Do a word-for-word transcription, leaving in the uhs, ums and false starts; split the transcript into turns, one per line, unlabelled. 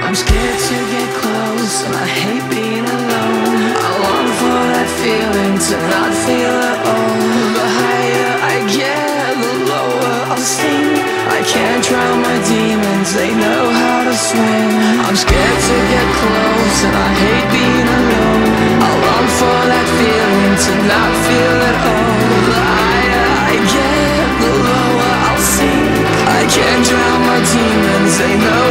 I'm scared to get close, and I hate being alone. I long for that feeling to not feel at all. The higher I get, the lower I'll sink. I can't drown my demons, they know how to swim. I'm scared to get close, and I hate being alone. I long for that feeling to not feel at all. The higher I get, the lower I'll sink. I can't drown my demons, they know